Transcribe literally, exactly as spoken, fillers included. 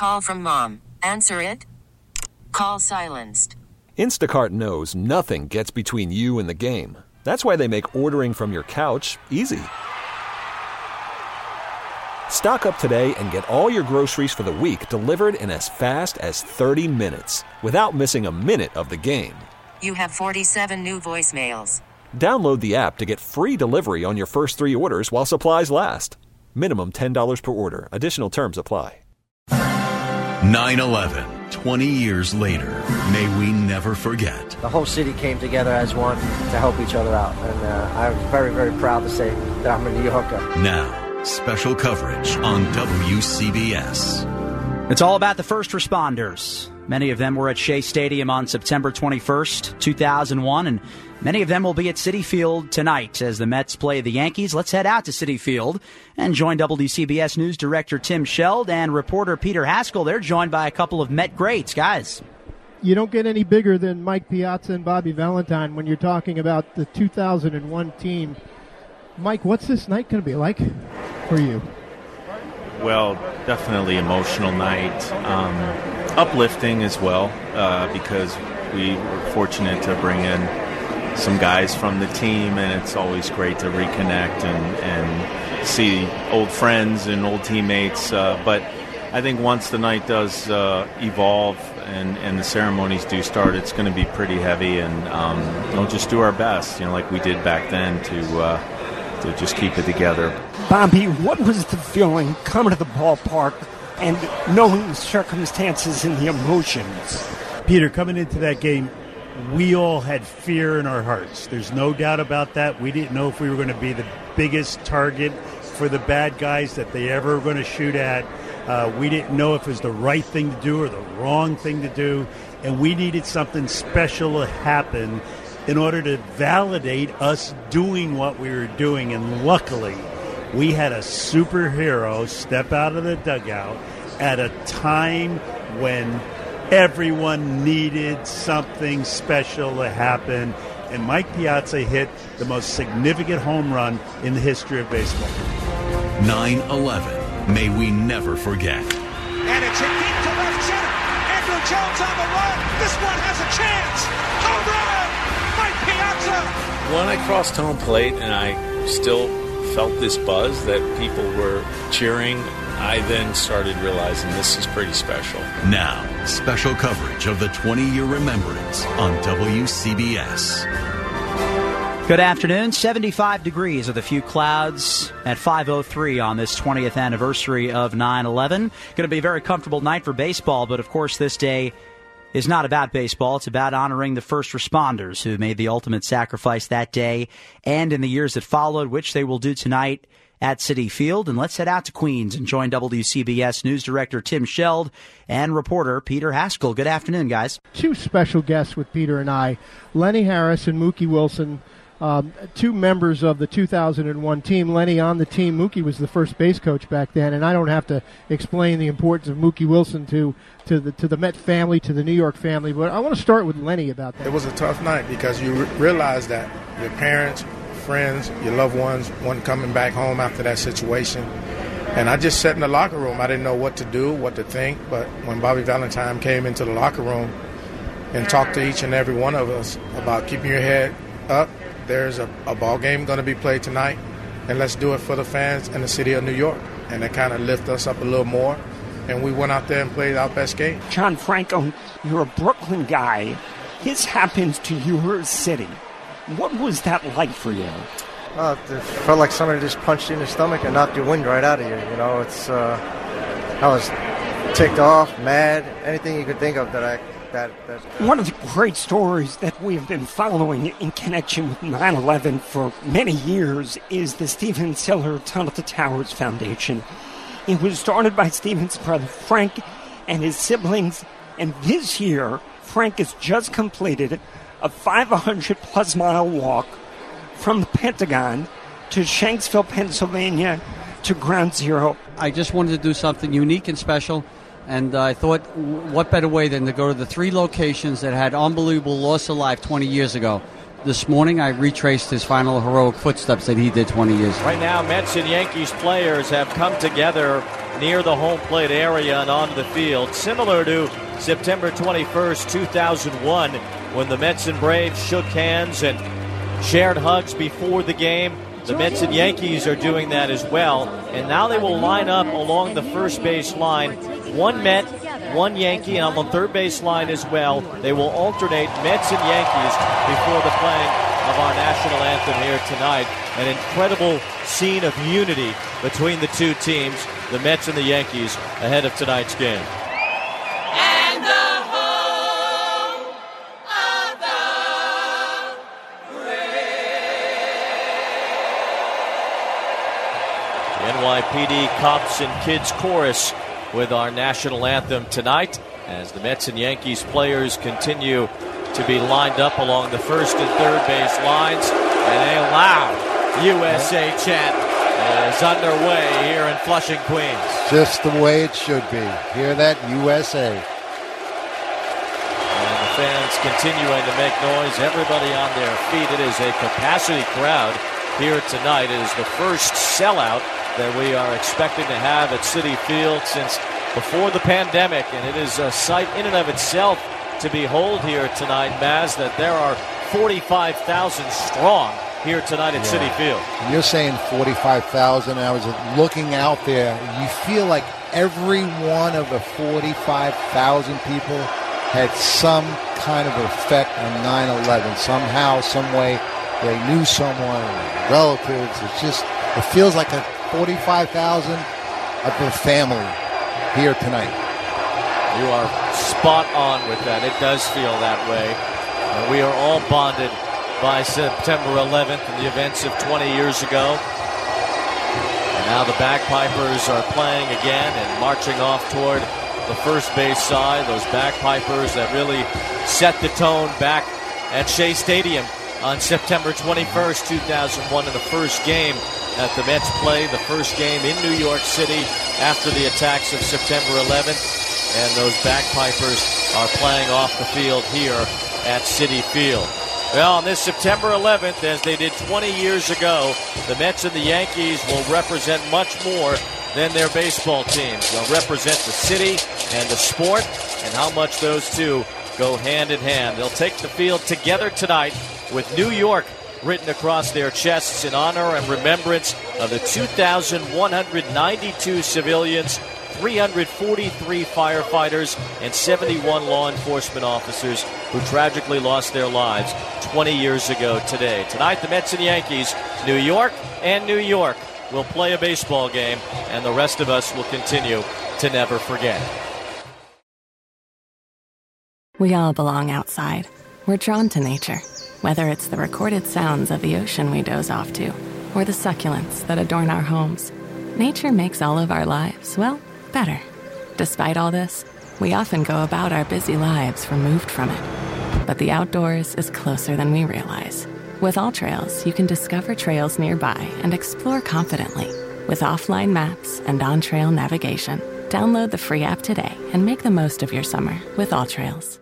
Call from mom. Answer it. Call silenced. Instacart knows nothing gets between you and the game. That's why they make ordering from your couch easy. Stock up today and get all your groceries for the week delivered in as fast as thirty minutes without missing a minute of the game. You have forty-seven new voicemails. Download the app to get free delivery on your first three orders while supplies last. Minimum ten dollars per order. Additional terms apply. nine eleven, twenty years later, may we never forget. The whole city came together as one to help each other out. And uh, I'm very, very proud to say that I'm a New Yorker. Now, special coverage on W C B S. It's all about the first responders. Many of them were at Shea Stadium on September twenty-first, two thousand one, and many of them will be at Citi Field tonight as the Mets play the Yankees. Let's head out to Citi Field and join W C B S News Director Tim Sheld and reporter Peter Haskell. They're joined by a couple of Met greats. Guys. You don't get any bigger than Mike Piazza and Bobby Valentine when you're talking about the two thousand one team. Mike, what's this night going to be like for you? Well, definitely emotional night. Um, uplifting as well uh, because we were fortunate to bring in some guys from the team, and it's always great to reconnect and, and see old friends and old teammates. Uh, but I think once the night does uh, evolve and, and the ceremonies do start, it's going to be pretty heavy, and um, we'll just do our best, you know, like we did back then to uh, to just keep it together. Bobby, what was the feeling coming to the ballpark and knowing the circumstances and the emotions? Peter, coming into that game, we all had fear in our hearts. There's no doubt about that. We didn't know if we were going to be the biggest target for the bad guys that they ever were going to shoot at. Uh, we didn't know if it was the right thing to do or the wrong thing to do, and we needed something special to happen in order to validate us doing what we were doing. And luckily, we had a superhero step out of the dugout at a time when everyone needed something special to happen, and Mike Piazza hit the most significant home run in the history of baseball. nine eleven. May we never forget. And it's hit deep to left center. Andrew Jones on the run. This one has a chance. Home run! Mike Piazza! When I crossed home plate and I still felt this buzz that people were cheering, I then started realizing this is pretty special. Now, special coverage of the twenty-year remembrance on W C B S. Good afternoon. seventy-five degrees with a few clouds at five oh three on this twentieth anniversary of nine eleven. Going to be a very comfortable night for baseball, but of course this day is not about baseball. It's about honoring the first responders who made the ultimate sacrifice that day and in the years that followed, which they will do tonight at Citi Field. And let's head out to Queens and join W C B S News Director Tim Sheld and reporter Peter Haskell. Good afternoon, guys. Two special guests with Peter and I, Lenny Harris and Mookie Wilson. Um, two members of the two thousand one team. Lenny on the team. Mookie was the first base coach back then, and I don't have to explain the importance of Mookie Wilson to to the to the Met family, to the New York family. But I want to start with Lenny about that. It was a tough night because you re- realize that your parents, friends, your loved ones weren't coming back home after that situation. And I just sat in the locker room. I didn't know what to do, what to think. But when Bobby Valentine came into the locker room and talked to each and every one of us about keeping your head up, there's a, a ball game going to be played tonight, and let's do it for the fans in the city of New York. And it kind of lifted us up a little more, and we went out there and played our best game. John Franco, you're a Brooklyn guy. This happens to your city. What was that like for you? Uh, it felt like somebody just punched you in the stomach and knocked your wind right out of you. You know, it's uh, I was ticked off, mad, anything you could think of that I That, that, that. One of the great stories that we've been following in connection with nine eleven for many years is the Stephen Siller Tunnel to Towers Foundation. It was started by Stephen's brother Frank and his siblings, and this year Frank has just completed a five hundred plus mile walk from the Pentagon to Shanksville, Pennsylvania to Ground Zero. I just wanted to do something unique and special. And uh, I thought, what better way than to go to the three locations that had unbelievable loss of life twenty years ago. This morning, I retraced his final heroic footsteps that he did twenty years ago. Right now, Mets and Yankees players have come together near the home plate area and onto the field, similar to September twenty-first, two thousand one, when the Mets and Braves shook hands and shared hugs before the game. The Mets and Yankees are doing that as well, and now they will line up along the first base line. One Met, one Yankee, and on the third base line as well. They will alternate Mets and Yankees before the playing of our national anthem here tonight. An incredible scene of unity between the two teams, the Mets and the Yankees, ahead of tonight's game. And the home of the The N Y P D Cops and Kids Chorus with our national anthem tonight as the Mets and Yankees players continue to be lined up along the first and third base lines, and a loud U S A chant is underway here in Flushing, Queens. Just the way it should be. Hear that, U S A. And the fans continuing to make noise, everybody on their feet. It is a capacity crowd here tonight. It is the first sellout that we are expecting to have at Citi Field since before the pandemic, and it is a sight in and of itself to behold here tonight, Maz, that there are forty-five thousand strong here tonight at yeah. Citi Field. You're saying forty-five thousand. I was looking out there. You feel like every one of the forty-five thousand people had some kind of effect on nine eleven. Somehow, some way, they knew someone, relatives. It's just, it feels like a forty-five thousand of the family here tonight. You are spot on with that. It does feel that way. Uh, we are all bonded by September eleventh and the events of twenty years ago. And now the bagpipers are playing again and marching off toward the first base side. Those bagpipers that really set the tone back at Shea Stadium on September twenty-first, two thousand one, in the first game that the Mets played, the first game in New York City after the attacks of September eleventh. And those bagpipers are playing off the field here at Citi Field. Well, on this September eleventh, as they did twenty years ago, the Mets and the Yankees will represent much more than their baseball teams. They'll represent the city and the sport, and how much those two go hand in hand. They'll take the field together tonight with New York written across their chests in honor and remembrance of the two thousand one hundred ninety-two civilians, three hundred forty-three firefighters, and seventy-one law enforcement officers who tragically lost their lives twenty years ago today. Tonight, the Mets and Yankees, New York and New York, will play a baseball game, and the rest of us will continue to never forget. We all belong outside. We're drawn to nature, whether it's the recorded sounds of the ocean we doze off to, or the succulents that adorn our homes. Nature makes all of our lives, well, better. Despite all this, we often go about our busy lives removed from it. But the outdoors is closer than we realize. With AllTrails, you can discover trails nearby and explore confidently. With offline maps and on-trail navigation, download the free app today and make the most of your summer with AllTrails.